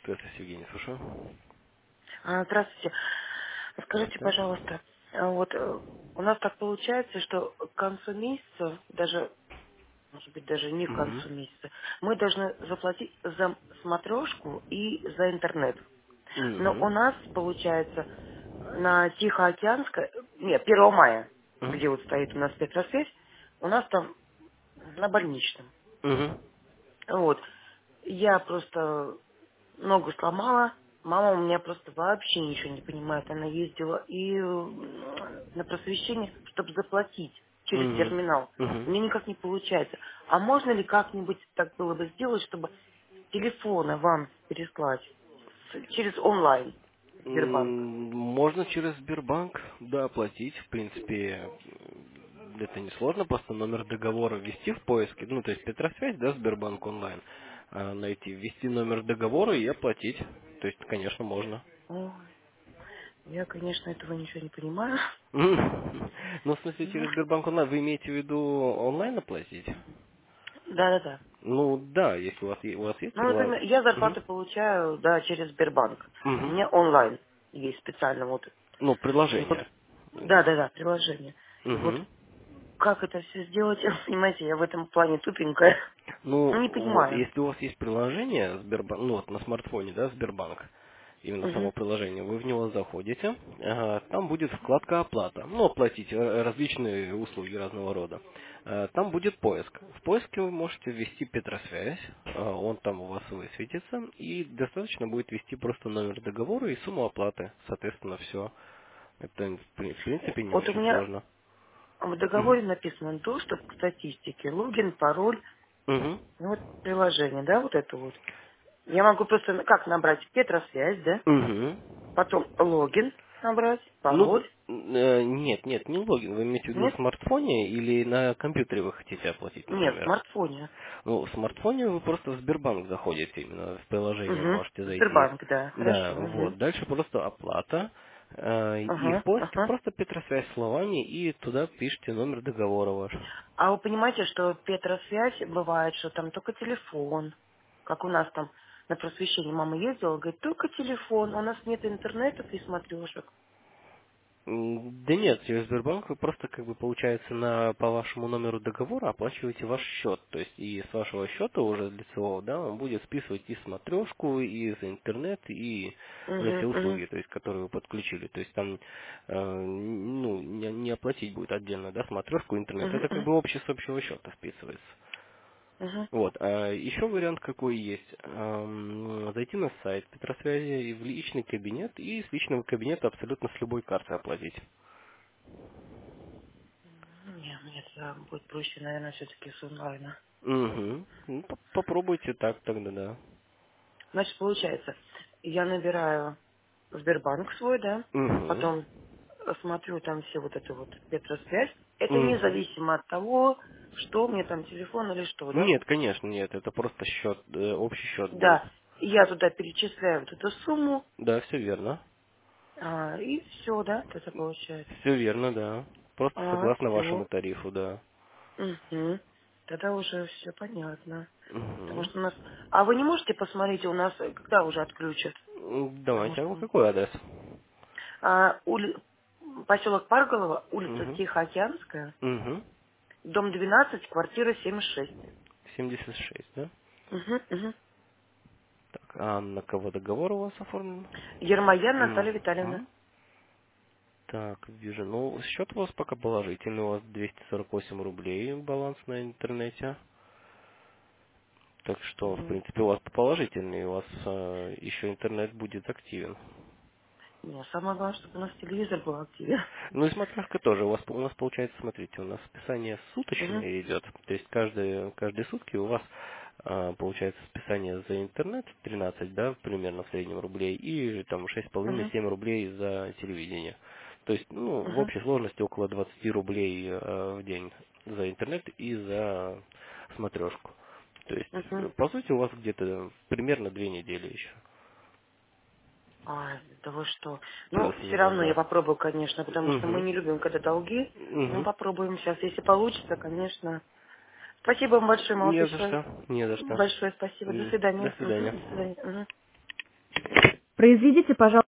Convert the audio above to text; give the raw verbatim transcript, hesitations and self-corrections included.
Здравствуйте, Евгений, слушаю. А, Здравствуйте. Скажите, Здравствуйте. пожалуйста, а вот э, у нас так получается, что к концу месяца, даже, может быть, даже не к Угу. концу месяца, мы должны заплатить за смотрешку и за интернет. Но Угу. у нас, получается, на Тихоокеанской, нет, первого мая, где вот стоит у нас Петросвязь, у нас там на больничном. Угу. Вот. Я просто ногу сломала. Мама у меня просто вообще ничего не понимает. Она ездила и э, на просвещение, чтобы заплатить через Угу. терминал. У Угу. меня никак не получается. А можно ли как-нибудь так было бы сделать, чтобы с телефона вам переслать с- через онлайн Сбербанк? Можно через Сбербанк, да, оплатить. В принципе, м, это несложно, просто номер договора ввести в поиске. Ну, то есть Петросвязь, да, Сбербанк онлайн. А, найти, ввести номер договора и оплатить. То есть, конечно, можно. Ой, я, конечно, этого ничего не понимаю. М. Ну, в смысле, Ну, через Сбербанк онлайн вы имеете в виду онлайн оплатить? да-да-да. Ну, да, если у вас, е- у вас есть Ну, например, предложение. я зарплату получаю, да, через Сбербанк. У Угу. меня онлайн есть специально вот. Ну, И вот, предложение. да, да, да, приложение. И вот Угу. как это все сделать, понимаете, я в этом плане тупенькая. Ну, Ну, не вот, понимаю. если у вас есть приложение Сбербанк, ну вот на смартфоне, да, Сбербанк, именно само Угу. приложение, вы в него заходите, ага, там будет вкладка оплата, ну, оплатить э, различные услуги разного рода. Э, Там будет поиск. В поиске вы можете ввести Петросвязь, э, он там у вас высветится, и достаточно будет ввести просто номер договора и сумму оплаты. Соответственно, все. Это, в при- в принципе, не Вот у очень меня сложно. в Мгм. договоре написано доступ к статистике, логин, пароль, Мгм. ну, вот приложение, да, вот это вот. Я могу просто, на- как набрать Петросвязь, да, Мгм. потом логин набрать, Ну, пароль. э, нет, нет, не логин. Вы имеете в виду в Нет? смартфоне или на компьютере вы хотите оплатить, Нет, в например? смартфоне. Ну, в смартфоне вы просто в Сбербанк заходите, именно в приложение Угу. можете зайти. Сбербанк, да, Да, хорошо. Угу. вот. Дальше просто оплата. э, И в Ага, поиске ага. просто Петросвязь словами и туда пишите номер договора ваш. А вы понимаете, что Петросвязь бывает, что там только телефон, как у нас там на просвещении мама ездила, говорит, только телефон, у нас нет интернета и смотрешек. М, Да нет, через Сбербанк вы просто как бы получается на по вашему номеру договора оплачиваете ваш счет. То есть и с вашего счета уже лицевого, да, он будет списывать и смотрешку, и за интернет, и за все Угу, угу, услуги, то есть которые вы подключили. То есть там э, ну, не, не оплатить будет отдельно, да, смотрешку, интернет. Это как угу, бы общий с общего счета списывается. угу. Вот. А еще вариант какой есть. Эм, Зайти на сайт Петросвязи и в личный кабинет, и с личного кабинета абсолютно с любой карты оплатить. Нет, нет, да, будет проще, наверное, все-таки с онлайна. Угу. Ну, по- попробуйте так тогда, да. Значит, получается, я набираю Сбербанк свой, да, Угу. потом смотрю там все вот это вот Петросвязь. Это Угу. независимо от того, что мне там телефон или что, да? Нет, конечно, нет, это просто счет, э, общий счет будет. Да, и я туда перечисляю вот эту сумму, Да, все верно. а, и все, да, это получается. Все верно, да. Просто А, согласно вашему все. тарифу, да. Угу. Тогда уже все понятно. Потому Угу. что у нас... А вы не можете посмотреть, у нас э, когда уже отключат? Потому Давайте, а вы что... какой адрес? А, ули... Поселок Парголово, улица Угу. Тихоокеанская, Угу. дом двенадцать, квартира семьдесят шесть. семьдесят шесть, да? Угу, угу. Так, а на кого договор у вас оформлен? Ермоян Наталья Витальевна. Угу. Так, вижу. Ну, счет у вас пока положительный, у вас двести сорок восемь рублей баланс на интернете. Так что, в Угу. принципе, у вас положительный, у вас э, еще интернет будет активен. Не, самое главное, чтобы у нас телевизор был активен. Ну и смотрешка тоже. У вас у нас получается, смотрите, у нас списание Угу, суточное идет. То есть каждые, каждые сутки у вас э, получается списание за интернет тринадцать, да, примерно в среднем рублей, и там шесть с половиной угу, семь рублей за телевидение. То есть, ну, в угу, общей сложности около двадцать рублей э, в день за интернет и за смотрешку. То есть, угу. э, по сути, у вас где-то примерно две недели еще. А, да вы что? Ну, все Плюс-минус, равно я да. попробую, конечно, потому что мы Угу. не любим, когда долги. Ну, Угу. попробуем сейчас. Если получится, конечно. Спасибо вам большое, Не за молодцы. что. Не за что. Большое спасибо. До М, До свидания. Мгм, свидания. до свидания. Мгм. Произведите, пожалуйста,